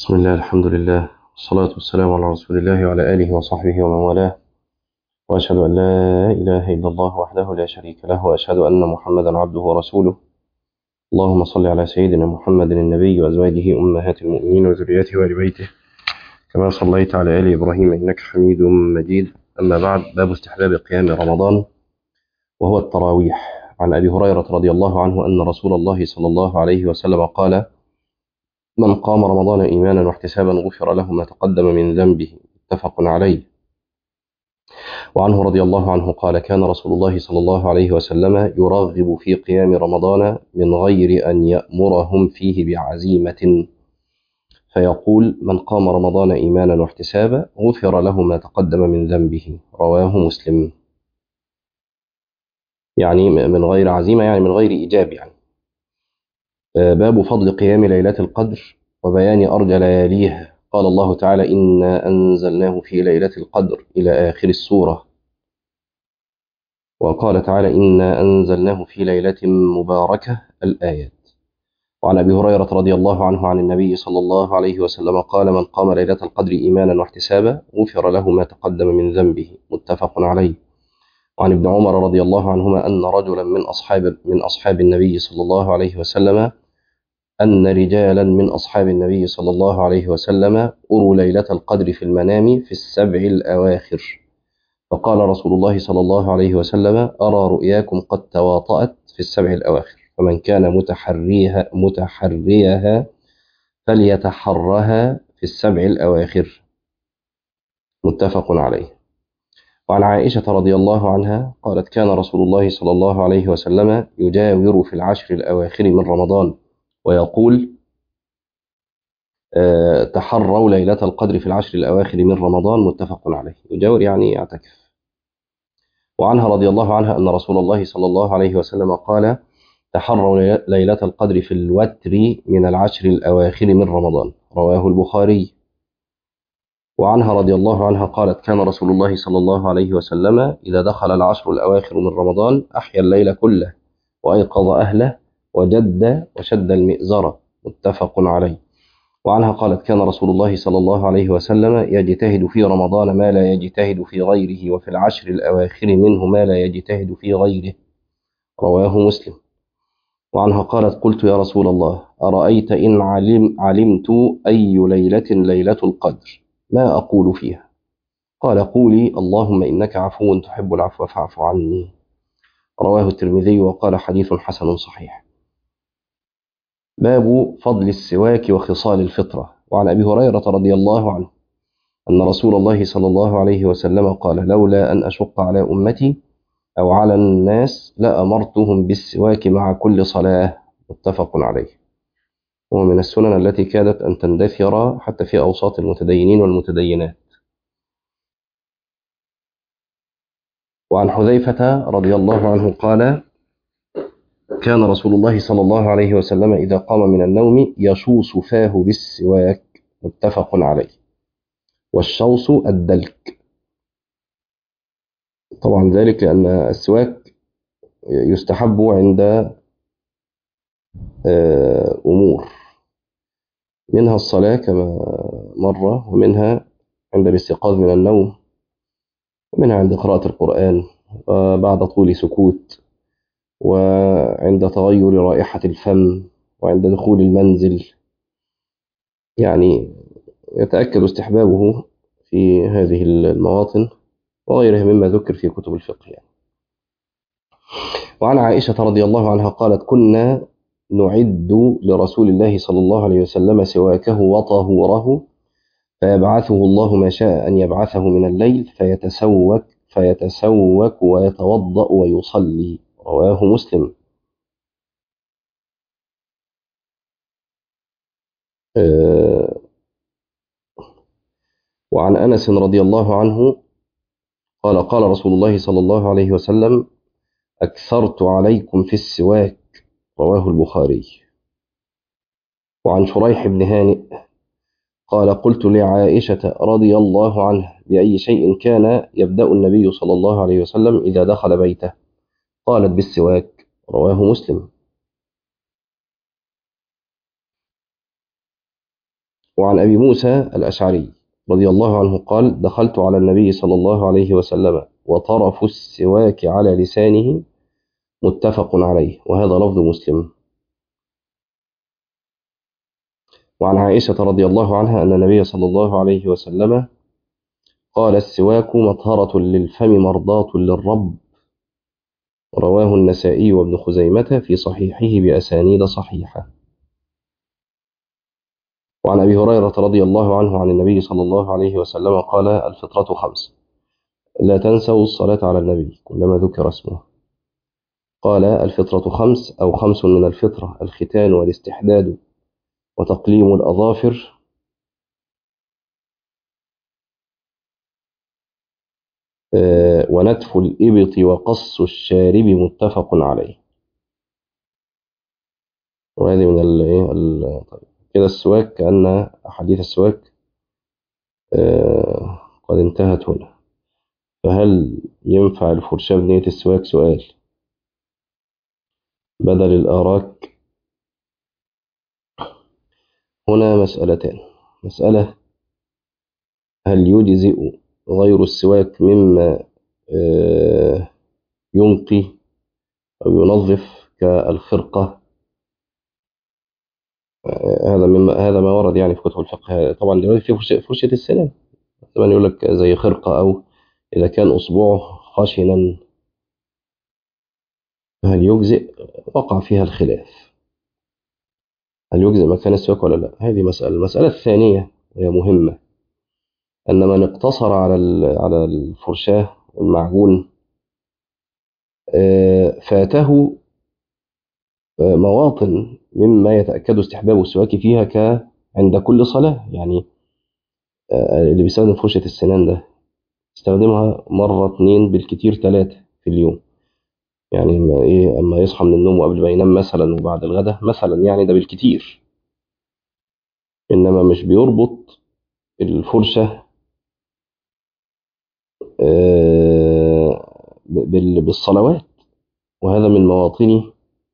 بسم الله الحمد لله والصلاة والسلام على رسول الله وعلى آله وصحبه ومن والاه، وأشهد أن لا إله إلا الله وحده لا شريك له، وأشهد أن محمدا عبده ورسوله. اللهم صل على سيدنا محمد النبي وأزواجه أمهات المؤمنين وذريته وآل بيته كما صليت على آل إبراهيم إنك حميد مجيد. أما بعد، باب استحباب قيام رمضان وهو التراويح. عن أبي هريرة رضي الله عنه أن رسول الله صلى الله عليه وسلم قال: من قام رمضان إيمانا واحتسابا غفر له ما تقدم من ذنبه. متفق عليه. وعنه رضي الله عنه قال: كان رسول الله صلى الله عليه وسلم يرغب في قيام رمضان من غير أن يأمرهم فيه بعزيمة، فيقول: من قام رمضان إيمانا واحتسابا غفر له ما تقدم من ذنبه. رواه مسلم. يعني من غير عزيمة، يعني من غير إيجاب يعني. باب فضل قيام ليلة القدر وبيان أرجى لياليها. قال الله تعالى: إنا أنزلناه في ليلة القدر إلى آخر السورة. وقال تعالى: إنا أنزلناه في ليلة مباركة. الآيات. وعن أبي هريرة رضي الله عنه عن النبي صلى الله عليه وسلم قال: من قام ليلة القدر إيمانا واحتسابا غفر له ما تقدم من ذنبه. متفق عليه. وعن ابن عمر رضي الله عنهما أن رجلا من أصحاب النبي صلى الله عليه وسلم أن رجالا من أصحاب النبي صلى الله عليه وسلم أروا ليلة القدر في المنام في السبع الأواخر، فقال رسول الله صلى الله عليه وسلم: أرى رؤياكم قد تواطأت في السبع الأواخر، فمن كان متحريها فليتحرها في السبع الأواخر. متفق عليه. وعن عائشة رضي الله عنها قالت: كان رسول الله صلى الله عليه وسلم يجاور في العشر الأواخر من رمضان ويقول: تحروا ليلة القدر في العشر الأواخر من رمضان. متفق عليه. يجاور يعني يعتكف. وعنها رضي الله عنها أن رسول الله صلى الله عليه وسلم قال: تحروا ليلة القدر في الوتر من العشر الأواخر من رمضان. رواه البخاري. وعنها رضي الله عنها قالت: كان رسول الله صلى الله عليه وسلم إذا دخل العشر الأواخر من رمضان أحيا الليل كله وأيقظ أهله وجد وشد المئزرة. متفق عليه. وعنها قالت: كان رسول الله صلى الله عليه وسلم يجتهد في رمضان ما لا يجتهد في غيره، وفي العشر الأواخر منه ما لا يجتهد في غيره. رواه مسلم. وعنها قالت: قلت يا رسول الله، أرأيت إن علمت أي ليلة ليلة القدر ما أقول فيها؟ قال: قولي: اللهم إنك عفو تحب العفو فاعف عني. رواه الترمذي وقال: حديث حسن صحيح. باب فضل السواك وخصال الفطرة. وعن أبي هريرة رضي الله عنه أن رسول الله صلى الله عليه وسلم قال: لولا أن أشق على أمتي أو على الناس لأمرتهم بالسواك مع كل صلاة. متفق عليه. ومن السنن التي كادت أن تندثر حتى في أوساط المتدينين والمتدينات. وعن حذيفة رضي الله عنه قال: كان رسول الله صلى الله عليه وسلم إذا قام من النوم يشوص فاه بالسواك. متفق عليه. والشوص الدلك. طبعا ذلك لأن السواك يستحب عند أمور، منها الصلاة كما مرة، ومنها عند الاستيقاظ من النوم، ومنها عند قراءة القرآن وبعد طول سكوت، وعند تغير رائحة الفم، وعند دخول المنزل. يعني يتأكد استحبابه في هذه المواطن وغيرها مما ذكر في كتب الفقه يعني. وعن عائشة رضي الله عنها قالت: كنا نعد لرسول الله صلى الله عليه وسلم سواكه وطهوره، فيبعثه الله ما شاء أن يبعثه من الليل فيتسوك ويتوضأ ويصلي. رواه مسلم. وعن أنس رضي الله عنه قال: قال رسول الله صلى الله عليه وسلم: أكثرت عليكم في السواك. رواه البخاري. وعن شريح بن هانئ قال: قلت لعائشة رضي الله عنها: بأي شيء كان يبدأ النبي صلى الله عليه وسلم إذا دخل بيته؟ قالت: بالسواك. رواه مسلم. وعن أبي موسى الأشعري رضي الله عنه قال دخلت على النبي صلى الله عليه وسلم وطرف السواك على لسانه، متفق عليه، وهذا لفظ مسلم. وعن عائشة رضي الله عنها أن النبي صلى الله عليه وسلم قال السواك مطهرة للفم مرضاة للرب، رواه النسائي وابن خزيمة في صحيحه بأسانيد صحيحة. وعن أبي هريرة رضي الله عنه عن النبي صلى الله عليه وسلم قال الفطرة خمس، لا تنسوا الصلاة على النبي كلما ذكر اسمه. قال الفطرة خمس أو خمس من الفطرة: الختان والاستحداد وتقليم الأظافر ونتف الإبط وقص الشارب، متفق عليه. وهذه من طيب. كده السواك كأن أحاديث السواك قد انتهت هنا. فهل ينفع الفرشاة بنية السواك؟ سؤال بدل الآراك. هنا مسألتان: مسألة هل يجزئ غير السواك مما ينقي أو ينظف كالخرقة؟ هذا ما ورد يعني في كتب الفقه. طبعا دلوقتي في فرشة السنان طبعا يقول لك زي خرقة، أو إذا كان أصبعه خشنا هل يجزئ؟ وقع فيها الخلاف، هل يجزئ مكان السواك ولا لا؟ هذه مسألة. المسألة الثانية وهي مهمة: أن من اقتصر على الفرشاة والمعجون فاته مواطن مما يتأكد استحباب السواك فيها كعند كل صلاة. يعني اللي بيستخدم فرشة السنان ده يستخدمها مرة، اتنين، بالكتير تلاتة في اليوم. يعني اما يصحى من النوم وقبل ما ينام مثلا وبعد الغداء مثلا، يعني ده بالكتير. انما مش بيربط الفرشة بالصلوات، وهذا من مواطن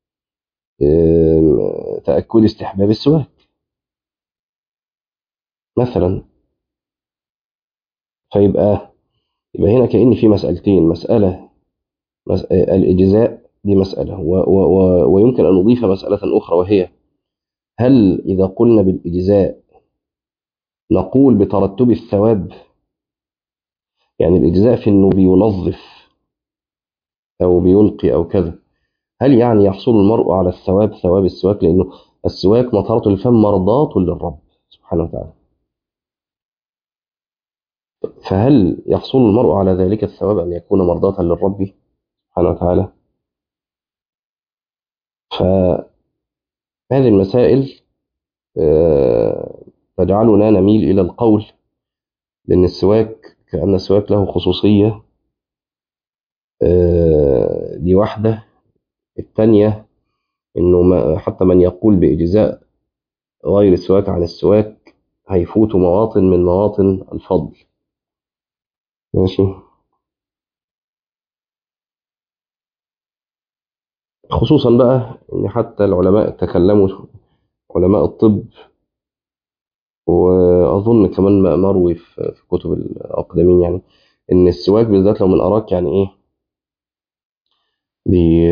تأكد استحباب السواك مثلا. يبقى هنا كأن في مسألتين: مسألة الإجزاء، دي مسألة، ويمكن أن نضيف مسألة أخرى، وهي هل إذا قلنا بالإجزاء نقول بترتب الثواب؟ يعني الإجزاء في أنه بينظف أو بينقي أو كذا، هل يعني يحصل المرء على الثواب، ثواب السواك؟ لأنه السواك مطهرة الفم مرضاة للرب سبحانه وتعالى، فهل يحصل المرء على ذلك الثواب أن يكون مرضاة للرب سبحانه وتعالى؟ فهذه المسائل تجعلنا نميل إلى القول بأن السواك كأن السواك له خصوصية. دي واحدة. الثانية إنه حتى من يقول بإجزاء غير السواك عن السواك هيفوت مواطن من مواطن الفضل. ماشي. خصوصا بقى إن حتى العلماء تكلموا، علماء الطب، وأظن كمان ما مروي في كتب الأقدمين، يعني إن السواك بالذات لو من أراك يعني إيه بي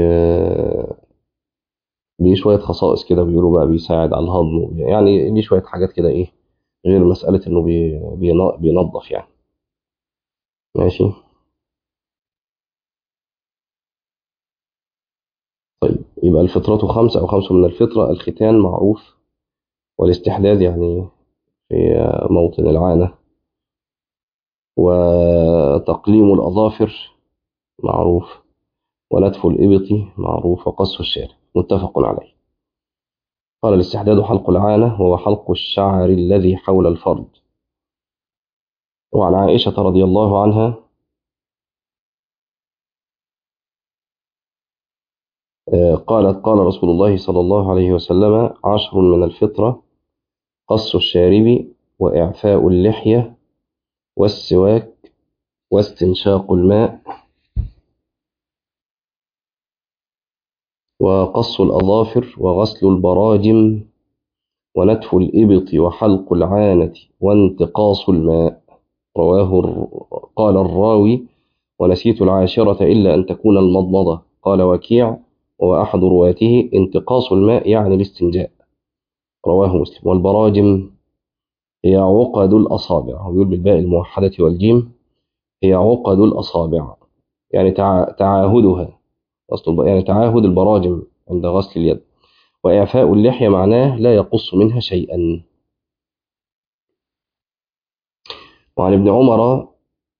ليه شوية خصائص كده، بيقولوا بقى بيساعد على الهضم، يعني ليه شوية حاجات كده إيه غير مسألة إنه بينظف يعني. ماشي. طيب يبقى الفطرة خمسة أو خمس من الفطرة: الختان معروف، والاستحداد يعني في موطن العانة، وتقليم الأظافر معروف، ونتف الإبط معروف، وقص الشارب، متفق عليه. قال الاستحداد حلق العانة، وهو حلق الشعر الذي حول الفرد. وعن عائشة رضي الله عنها قالت قال رسول الله صلى الله عليه وسلم: 10 من الفطرة: قص الشارب، وإعفاء اللحية، والسواك، واستنشاق الماء، وقص الأظافر، وغسل البراجم، ونتف الإبط وحلق العانة وانتقاص الماء. قال الراوي: ونسيت العاشرة إلا أن تكون المضمضة. قال وكيع وهو أحد رواته: انتقاص الماء يعني الاستنجاء. رواه مسلم. والبراجم هي عقد الأصابع، هو بيقول بالباء الموحدة والجيم، هي عقد الأصابع يعني تعاهدها، يعني تعاهد البراجم عند غسل اليد. وإعفاء اللحية معناه لا يقص منها شيئا. وعن ابن عمر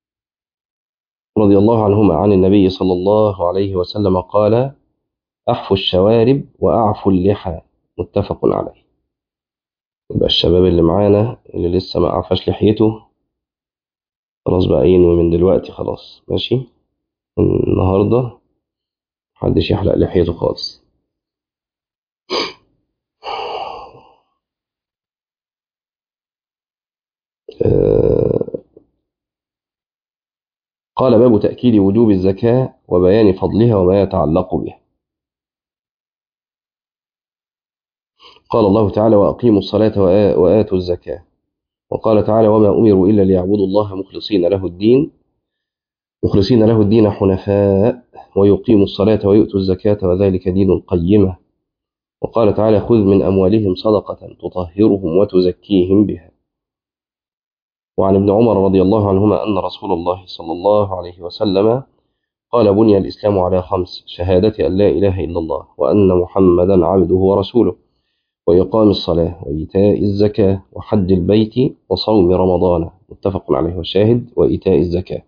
رضي الله عنهما عن النبي صلى الله عليه وسلم قال: أحفوا الشوارب وأعفوا اللحى، متفق عليه. يبقى الشباب اللي معانا اللي لسه ما أعفاش لحيته خلاص بقى ينوي من دلوقتي، خلاص ماشي، النهاردة محدش يحلق لحيته خالص. قال: باب تأكيد وجوب الزكاة وبيان فضلها وما يتعلق بها. قال الله تعالى: وأقيموا الصلاة وآتوا الزكاة. وقال تعالى: وما أمروا إلا ليعبدوا الله مخلصين له الدين حنفاء ويقيموا الصلاة ويؤتوا الزكاة وذلك دين القيمة. وقال تعالى: خذ من أموالهم صدقة تطهرهم وتزكيهم بها. وعن ابن عمر رضي الله عنهما أن رسول الله صلى الله عليه وسلم قال: بني الإسلام على 5: شهادة أن لا إله إلا الله وأن محمدا عبده ورسوله، وإقام الصلاة وإيتاء الزكاة وحج البيت وصوم رمضان، متفق عليه. والشاهد: وإيتاء الزكاة.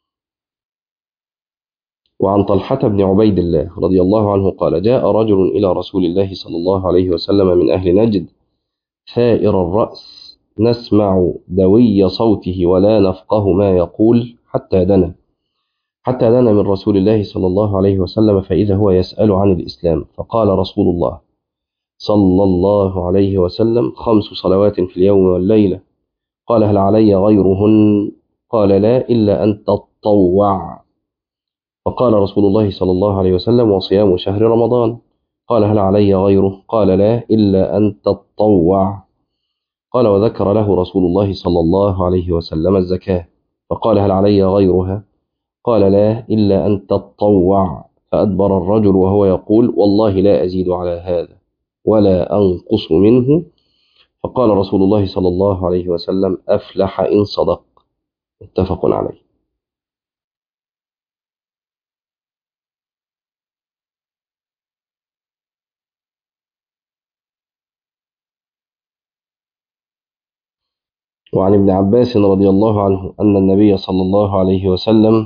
وعن طلحة بن عبيد الله رضي الله عنه قال: جاء رجل إلى رسول الله صلى الله عليه وسلم من أهل نجد ثائر الرأس، نسمع دوي صوته ولا نفقه ما يقول حتى دنا من رسول الله صلى الله عليه وسلم، فإذا هو يسأل عن الإسلام. فقال رسول الله صلى الله عليه وسلم: 5 صلوات في اليوم والليلة. قال: هل علي غيرهن؟ قال: لا، إلا أن تطوع. فقال رسول الله صلى الله عليه وسلم: وصيام شهر رمضان. قال: هل علي غيره؟ قال: لا، إلا أن تطوع. قال: وذكر له رسول الله صلى الله عليه وسلم الزكاة. فقال: هل علي غيرها؟ قال: لا، إلا أن تطوع. فأدبر الرجل وهو يقول: والله لا أزيد على هذا ولا أنقص منه. فقال رسول الله صلى الله عليه وسلم: أفلح إن صدق، متفق عليه. وعن ابن عباس رضي الله عنه أن النبي صلى الله عليه وسلم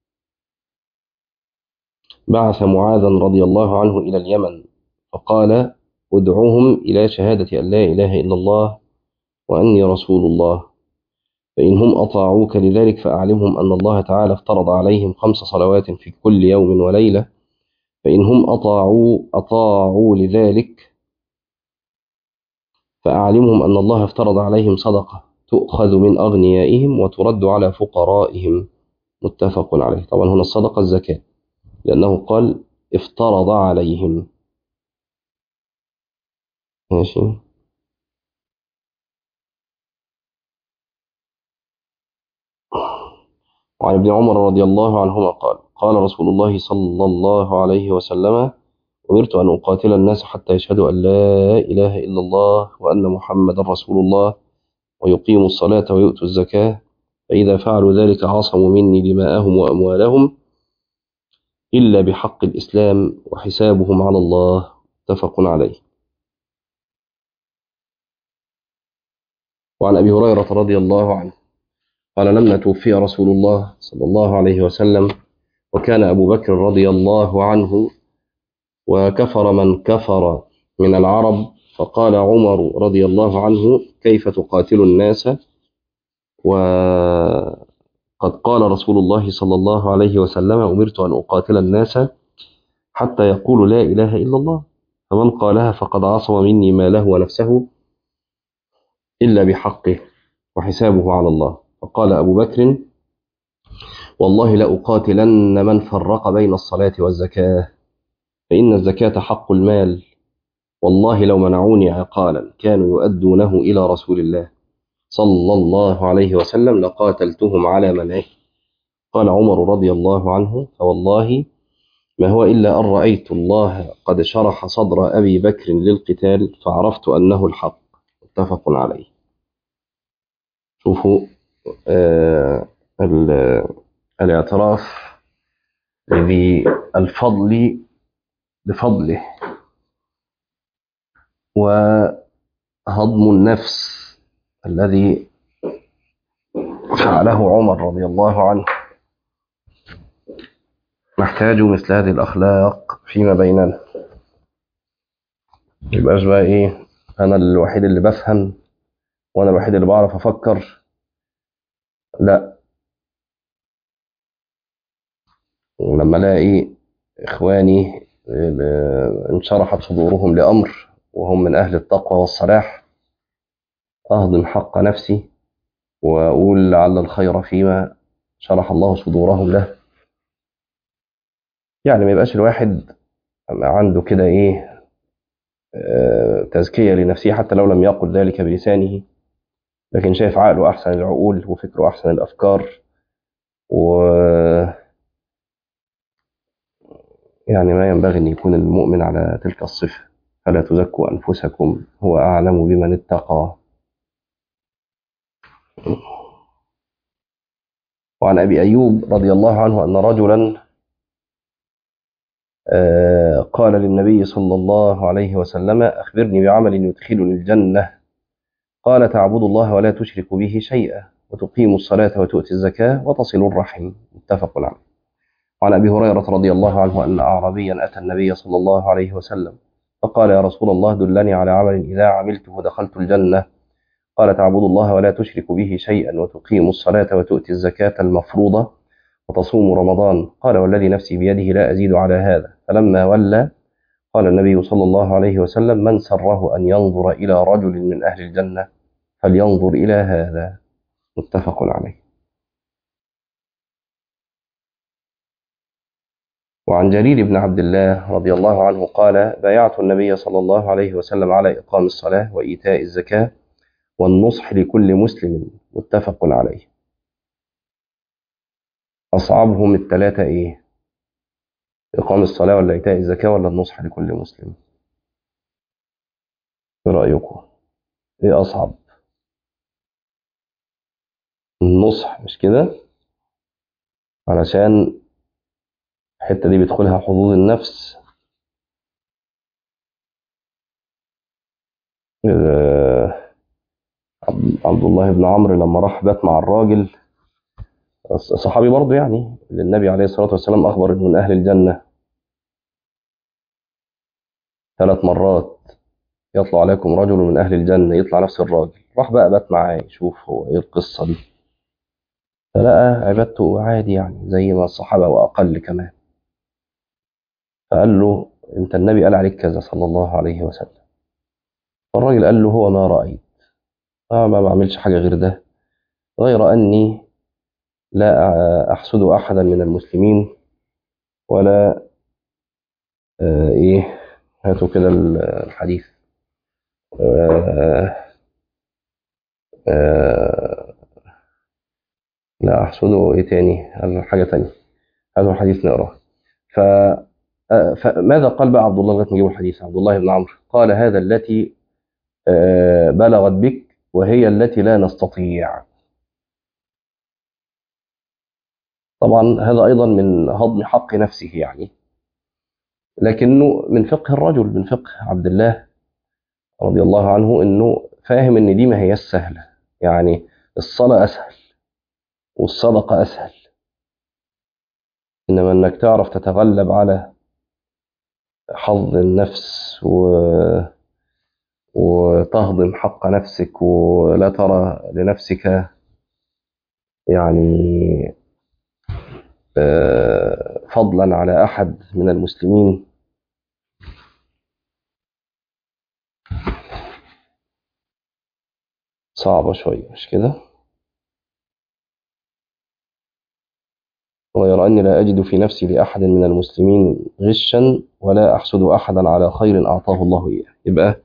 بعث معاذا رضي الله عنه إلى اليمن، فقال: ادعوهم إلى شهادة أن لا إله إلا الله وأني رسول الله، فإن هم أطاعوك لذلك فأعلمهم أن الله تعالى افترض عليهم 5 صلوات في كل يوم وليلة، فإن هم أطاعوا لذلك فأعلمهم أن الله افترض عليهم صدقة تؤخذ من أغنيائهم وترد على فقرائهم، متفق عليه. طبعا هنا الصدقة الزكاة، لأنه قال افترض عليهم. ماشي. وعن ابن عمر رضي الله عنهما قال: قال رسول الله صلى الله عليه وسلم: أمرت أن أقاتل الناس حتى يشهدوا أن لا إله إلا الله وأن محمد رسول الله ويقيموا الصلاة ويؤتوا الزكاة، فإذا فعلوا ذلك عصموا مني دماءهم وأموالهم إلا بحق الإسلام وحسابهم على الله، متفق عليه. وعن أبي هريرة رضي الله عنه قال: لما توفي رسول الله صلى الله عليه وسلم وكان أبو بكر رضي الله عنه وكفر من كفر من العرب، فقال عمر رضي الله عنه: كيف تقاتل الناس وقد قال رسول الله صلى الله عليه وسلم: أمرت أن أقاتل الناس حتى يقولوا لا إله إلا الله، فمن قالها فقد عصم مني ماله ونفسه إلا بحقه وحسابه على الله. فقال أبو بكر: والله لأقاتلن من فرق بين الصلاة والزكاة، فإن الزكاة حق المال والله لو منعوني عقالا كانوا يؤدونه إلى رسول الله صلى الله عليه وسلم لقاتلتهم على منعه. قال عمر رضي الله عنه فوالله ما هو إلا أن رأيت الله قد شرح صدر أبي بكر للقتال فعرفت أنه الحق. متفق عليه. شوفوا آه الاعتراف بذي الفضل بفضله، وهضم النفس الذي فعله عمر رضي الله عنه. نحتاج مثل هذه الأخلاق فيما بيننا. يبقاش بقى إيه، أنا الوحيد اللي بفهم وأنا الوحيد اللي بعرف أفكر. لا، ولما ألاقي إخواني انشرحت صدورهم لأمر وهم من أهل التقوى والصلاح أهضم حق نفسي وأقول لعل الخير فيما شرح الله صدورهم له. يعني ما يبقاش الواحد عنده كده إيه تزكية لنفسه حتى لو لم يقل ذلك بلسانه، لكن شايف عقله أحسن العقول وفكره أحسن الأفكار، و يعني ما ينبغي أن يكون المؤمن على تلك الصفة. فلا تزكوا أنفسكم هو أعلم بمن اتقى. وعن أبي أيوب رضي الله عنه أن رجلا قال للنبي صلى الله عليه وسلم أخبرني بعمل يدخلني الجنة. قال تعبد الله ولا تشرك به شيئا وتقيم الصلاة وتؤتي الزكاة وتصل الرحم. متفق عليه. وعن أبي هريرة رضي الله عنه أن أعرابيا أتى النبي صلى الله عليه وسلم فقال يا رسول الله دلني على عمل إذا عملته دخلت الجنة. قال تعبد الله ولا تشرك به شيئا وتقيم الصلاة وتؤتي الزكاة المفروضة وتصوم رمضان. قال والذي نفسي بيده لا أزيد على هذا. فلما ولى قال النبي صلى الله عليه وسلم من سره أن ينظر إلى رجل من أهل الجنة فلينظر إلى هذا. متفق عليه. وعن جرير بن عبد الله رضي الله عنه قال بايعت النبي صلى الله عليه وسلم على إقام الصلاة وإيتاء الزكاة والنصح لكل مسلم. متفق عليه. أصعبهم الثلاثة إيه؟ إقام الصلاة ولا إيتاء الزكاة ولا النصح لكل مسلم؟ إيه رأيكم؟ إيه أصعب؟ النصح، مش كده؟ علشان الحتة دي بيدخلها حظوظ النفس. عبد الله بن عمرو لما راح بات مع الراجل صحابي برضه، يعني اللي النبي عليه الصلاة والسلام أخبر إنه من أهل الجنة 3 مرات يطلع عليكم رجل من أهل الجنة، يطلع نفس الراجل. راح بقى بات معاه يشوف هو إيه القصة دي، فلقى عبادته عادي يعني زي ما الصحابة وأقل كمان. فقال له أنت النبي قال عليك كذا صلى الله عليه وسلم. فالراجل قال له هو ما رأيت، ما بعملش حاجة غير ده، غير أني لا أحسد أحدا من المسلمين ولا إيه، هاتوا كده الحديث. آه آه لا أحسده إيه تاني، هذا حاجة تانية، هذا الحديث نقرأه. ف فماذا قال بقى عبد الله لغاية ما نجيب الحديث؟ عبد الله بن عمرو قال هذا التي بلغت بك وهي التي لا نستطيع. طبعا هذا أيضا من هضم حق نفسه يعني، لكنه من فقه الرجل، من فقه عبد الله رضي الله عنه، إنه فاهم إن دي ما هي السهلة. يعني الصلاة أسهل والصدقة أسهل، إنما إنك تعرف تتغلب على حظ النفس وتهضم حق نفسك ولا ترى لنفسك يعني فضلا على أحد من المسلمين. صعبة شوية، مش كده؟ غير أني لا أجد في نفسي لأحد من المسلمين غشا ولا أحسد أحدا على خير أعطاه الله إياه. يبقى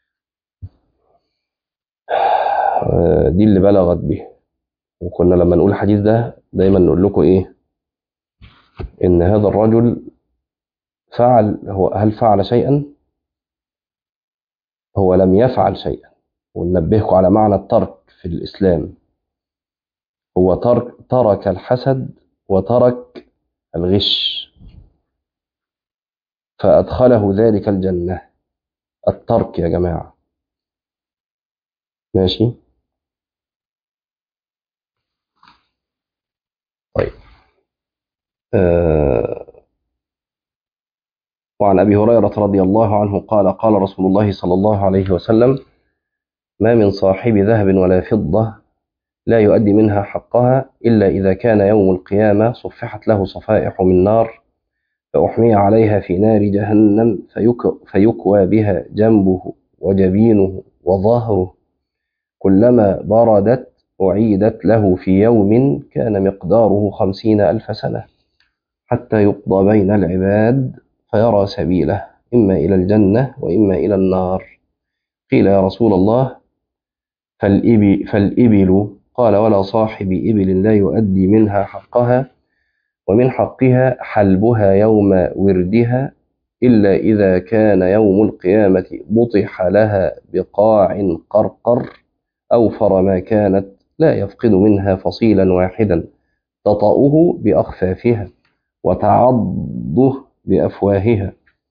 دي اللي بلغت به. وكنا لما نقول الحديث ده دايما نقول لكم إيه؟ إن هذا الرجل هل فعل شيئا؟ هو لم يفعل شيئا. وننبهكم على معنى الترك في الإسلام. هو ترك الحسد وترك الغش، فأدخله ذلك الجنة. الترك يا جماعة، ماشي؟ طيب. وعن أبي هريرة رضي الله عنه قال قال رسول الله صلى الله عليه وسلم: ما من صاحب ذهب ولا فضة لا يؤدي منها حقها إلا إذا كان يوم القيامة صفحت له صفائح من نار فأحمي عليها في نار جهنم فيكوى بها جنبه وجبينه وظهره، كلما بردت أعيدت له في يوم كان مقداره 50,000 سنة، حتى يقضى بين العباد فيرى سبيله إما إلى الجنة وإما إلى النار. قيل يا رسول الله فالإبل؟ قال: ولا صاحب إبل لا يؤدي منها حقها، ومن حقها حلبها يوم وردها، إلا إذا كان يوم القيامة بطح لها بقاع قرقر أوفر ما كانت، لا يفقد منها فصيلا واحدا تطأه بأخفافها وتعضه بأفواهها،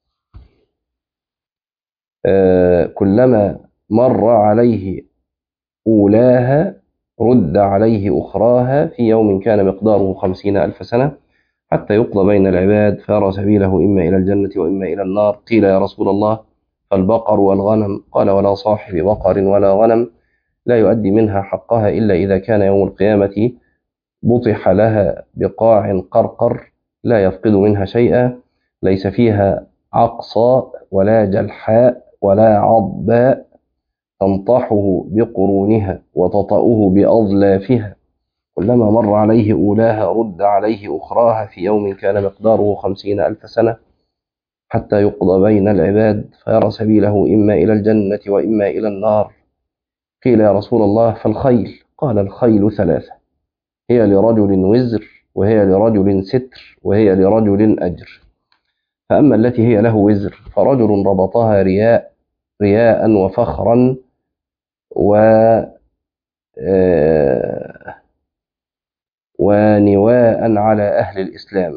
كلما مر عليه أولاها رد عليه أخراها في يوم كان مقداره 50,000 سنة، حتى يقضى بين العباد فيرى سبيله إما إلى الجنة وإما إلى النار. قيل يا رسول الله فالبقر والغنم؟ قال: ولا صاحب بقر ولا غنم لا يؤدي منها حقها إلا إذا كان يوم القيامة بطح لها بقاع قرقر لا يفقد منها شيئا، ليس فيها عقصاء ولا جلحاء ولا عضباء تنطحه بقرونها وتطأه بأظلافها، كلما مر عليه أولاها رد عليه أخراها في يوم كان مقداره 50,000 سنة، حتى يقضى بين العباد فيرى سبيله إما إلى الجنة وإما إلى النار. قيل يا رسول الله فالخيل؟ قال: الخيل 3، هي لرجل وزر، وهي لرجل ستر، وهي لرجل أجر. فأما التي هي له وزر فرجل ربطها رياء وفخرا ونواء على أهل الإسلام،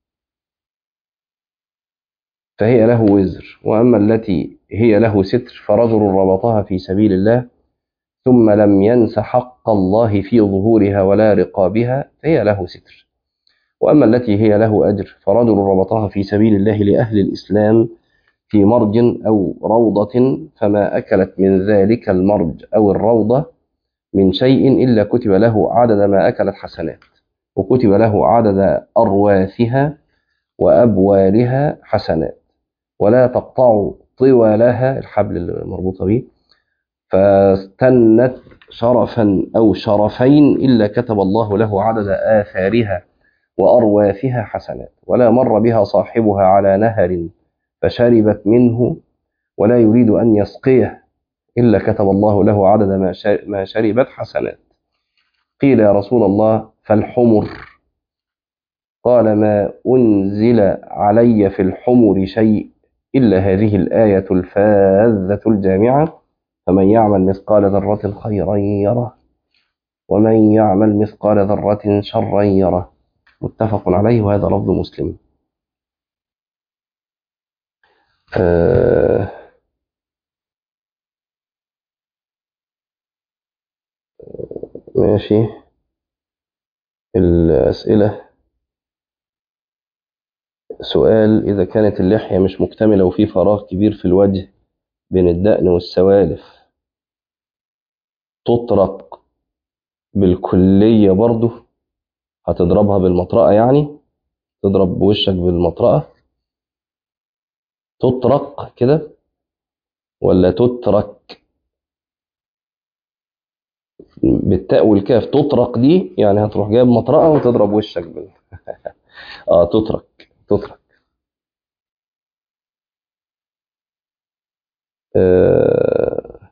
فهي له وزر. وأما التي هي له ستر فرجل ربطها في سبيل الله ثم لم ينس حق الله في ظهورها ولا رقابها، فهي له ستر. وأما التي هي له أجر فرجل ربطها في سبيل الله لأهل الإسلام في مرج أو روضة، فما أكلت من ذلك المرج أو الروضة من شيء إلا كتب له عدد ما أكلت حسنات، وكتب له عدد أرواثها وأبوالها حسنات، ولا تقطع طولها الحبل المربوطة به فاستنت شرفا أو شرفين إلا كتب الله له عدد آثارها وأرواثها حسنات، ولا مر بها صاحبها على نهر فشربت منه ولا يريد أن يسقيه إلا كتب الله له عدد ما شربت حسنات. قيل يا رسول الله فالحمر؟ قال: ما أنزل علي في الحمر شيء إلا هذه الآية الفاذة الجامعة: فمن يعمل مثقال ذرة خيرا يره ومن يعمل مثقال ذرة شرا يره. متفق عليه، وهذا لفظ مسلم. ماشي. الأسئلة: سؤال: إذا كانت اللحية مش مكتملة وفي فراغ كبير في الوجه بين الدقن والسوالف، تطرق بالكلية برضه؟ هتضربها بالمطرقة يعني؟ تضرب وشك بالمطرقة؟ تطرق كده ولا تترك؟ بالتاء والكاف. تطرق دي يعني هتروح جايب مطرقة وتضرب وشك تترك. آه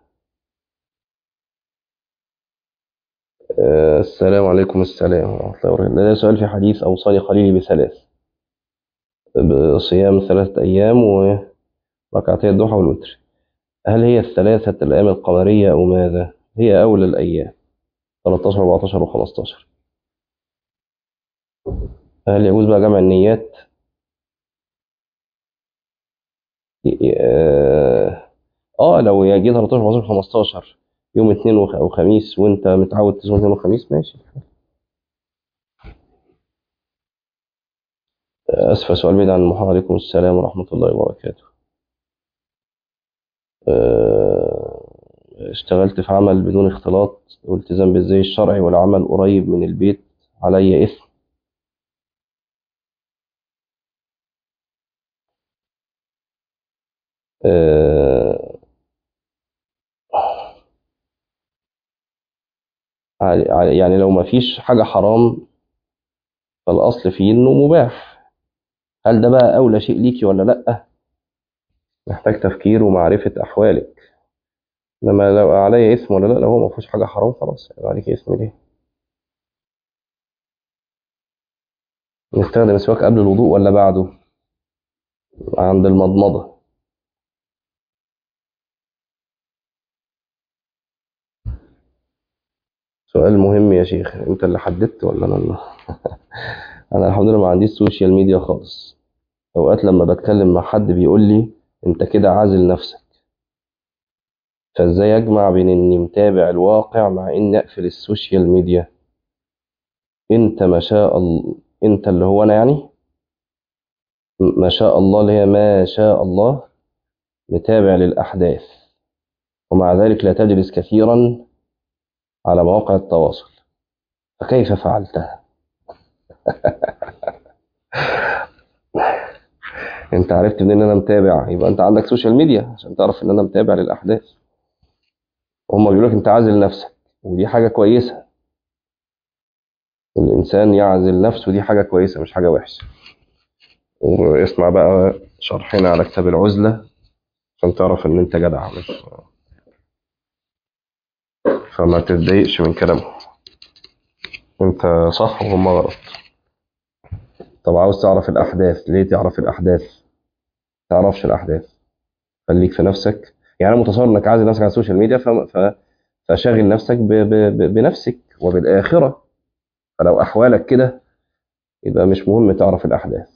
السلام عليكم. السلام ورحمة الله وبركاته. ده سؤال في حديث أوصاني خليلي بثلاث: بصيام 3 أيام وركعتي الضحى والوتر. هل هي الثلاثة الأيام القمرية أو ماذا؟ هي أول الأيام 13 14 و15. هل يجوز بقى جمع النيات؟ لو جه 13 14 15 يوم اثنين وخميس وانت متعود تصوم اثنين وخميس، ماشي. اسف، سؤال بعيد عن المحاضرة. عليكم السلام ورحمة الله وبركاته. اشتغلت في عمل بدون اختلاط والتزام بالزي الشرعي والعمل قريب من البيت، علي إثم؟ آه، يعني لو ما فيش حاجة حرام فالأصل فيه إنه مباح. هل ده بقى أولى شيء ليكي ولا لأ؟ محتاج تفكير ومعرفة أحوالك. إنما لو علي إثم ولا لأ، لو هو ما فيهوش حاجة حرام خلاص يبقى عليك إثم ليه؟ نستخدم السواك قبل الوضوء ولا بعده؟ عند المضمضة. سؤال مهم يا شيخ. أنت اللي حددت ولا أنا أنا الحمد لله ما عنديش سوشيال ميديا خالص. أوقات لما بتكلم مع حد بيقول لي أنت كده عازل نفسك، فإزاي أجمع بين إني متابع الواقع مع إني أقفل السوشيال ميديا؟ أنت ما شاء الله، أنت اللي هو أنا يعني، ما شاء الله اللي هي ما شاء الله متابع للأحداث، ومع ذلك لا تجلس كثيرا على مواقع التواصل، فكيف فعلتها؟ أنت عرفت منين إن أنا متابع؟ يبقى أنت عندك سوشيال ميديا عشان تعرف إن أنا متابع للأحداث. هما بيقولوا لك أنت عازل نفسك، ودي حاجة كويسة. الإنسان يعزل نفسه، دي حاجة كويسة مش حاجة وحشة. واسمع بقى شرحنا على كتاب العزلة عشان تعرف إن أنت جدع، مش فما تتضايقش من كلامهم. أنت صح وهم غلط. طب عاوز تعرف الأحداث ليه؟ تعرف الأحداث؟ تعرفش الأحداث، خليك في نفسك. يعني أنا متصور إنك عازل نفسك على السوشيال ميديا فشاغل نفسك بنفسك وبالآخرة. فلو أحوالك كده يبقى مش مهم تعرف الأحداث.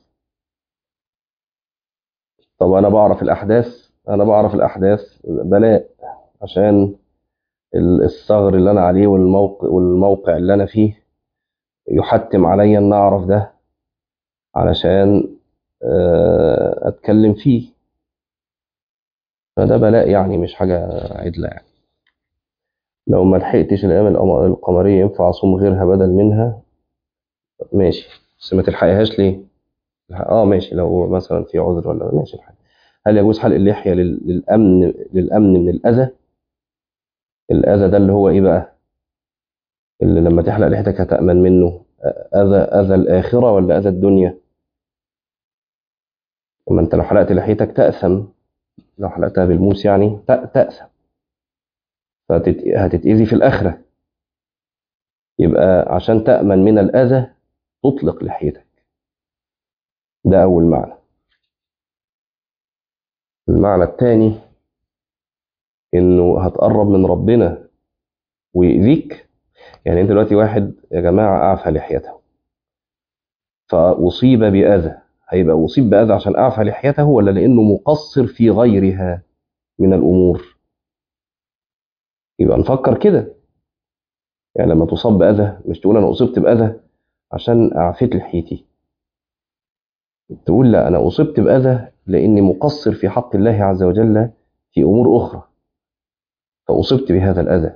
طب أنا بعرف الأحداث، أنا بعرف الأحداث بلاء، عشان الثغر اللي أنا عليه والموقع اللي أنا فيه يحتم عليا إن أعرف ده علشان أتكلم فيه. فده بلاء يعني، مش حاجة عدلة يعني. لو ما لحقتش الأيام القمرية ينفع أصوم غيرها بدل منها؟ ماشي، بس ما تلحقهاش ليه؟ ماشي، لو مثلا في عذر ولا ماشي الحال. هل يجوز حلق اللحية للأمن من الأذى؟ الأذى ده اللي هو إيه بقى؟ اللي لما تحلق لحيتك هتأمن منه أذى الآخرة ولا أذى الدنيا؟ لما أنت لو حلقت لحيتك تأثم، لو حلقتها بالموس يعني تأثم، فهتتأذي في الآخرة. يبقى عشان تأمن من الأذى تطلق لحيتك. ده أول معنى. المعنى الثاني إنه هتقرب من ربنا ويأذيك. يعني أنت دلوقتي واحد يا جماعة أعفى لحيته فأصيب بأذى، هيبقى أصيب بأذى عشان أعفى لحيته ولا لأنه مقصر في غيرها من الأمور؟ يبقى نفكر كده. يعني لما تصاب بأذى مش تقول أنا أصبت بأذى عشان أعفيت لحيتي، تقول لا، أنا أصبت بأذى لأني مقصر في حق الله عز وجل في أمور أخرى فأصبت بهذا الأذى.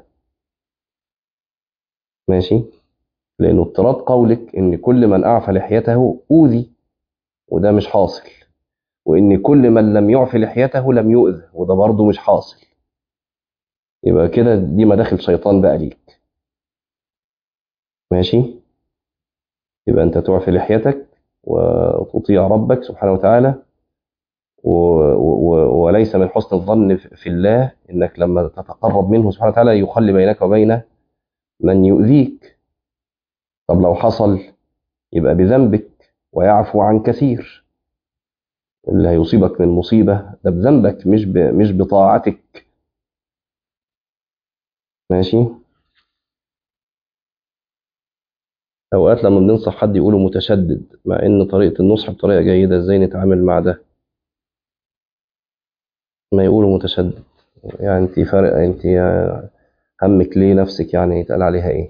ماشي؟ لأنه اضطراد قولك إن كل من أعفى لحيته أوذي، وده مش حاصل، وإن كل من لم يعف لحيته لم يؤذى، وده برضه مش حاصل. يبقى كده دي مداخل شيطان بقى ليك. ماشي؟ يبقى أنت تعفي لحيتك وتطيع ربك سبحانه وتعالى، وليس من حسن الظن في الله إنك لما تتقرب منه سبحانه وتعالى يخلي بينك وبين من يؤذيك. طب لو حصل يبقى بذنبك ويعفو عن كثير. اللي هيصيبك من مصيبة ده بذنبك مش بطاعتك. ماشي. أوقات لما بننصح حد يقوله متشدد، مع إن طريقة النصح بطريقة جيدة، إزاي نتعامل مع ده؟ ما يقوله متشدد، يعني أنت فارق، أنت همك ليه نفسك يعني يتقال عليها إيه؟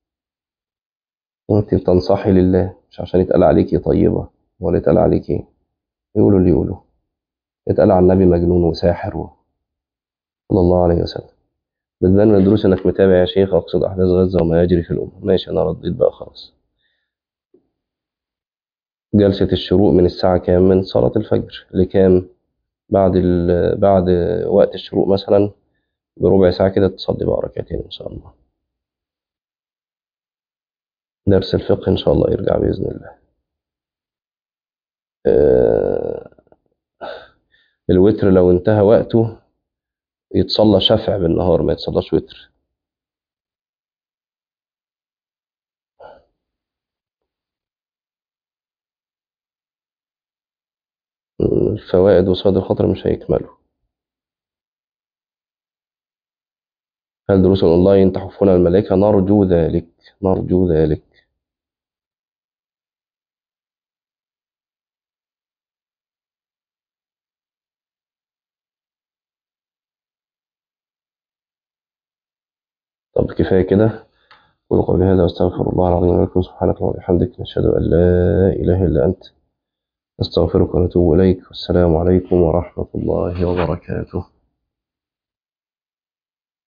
وأنت بتنصحي لله مش عشان يتقال عليكي طيبة، ولا يتقال عليكي يقولوا اللي يقولوا، يتقال على النبي مجنون وساحر صلى الله عليه وسلم. بدنا من الدروس إنك متابع يا شيخ، أقصد أحداث غزة وما يجري في الأمة. ماشي، أنا رديت بقى خلاص. جلسة الشروق من الساعة كام؟ من صلاة الفجر لكام؟ بعد وقت الشروق مثلا بربع ساعة كده تصلي بقى ركعتين إن شاء الله. درس الفقه إن شاء الله يرجع بإذن الله. آه، الوتر لو انتهى وقته يتصلى شفع بالنهار، ما يتصلاش وتر. الفوائد وصاد الخطر مش هيكملوا. هل دروس الأونلاين تحفنا الملائكة؟ نرجو ذلك، نرجو ذلك. طب كفاية كده. قولوا قولي هذا واستغفر الله العظيم ولكم. سبحانك اللهم وبحمدك، نشهد أن لا إله إلا أنت، نستغفرك ونتوب إليك. والسلام عليكم ورحمة الله وبركاته.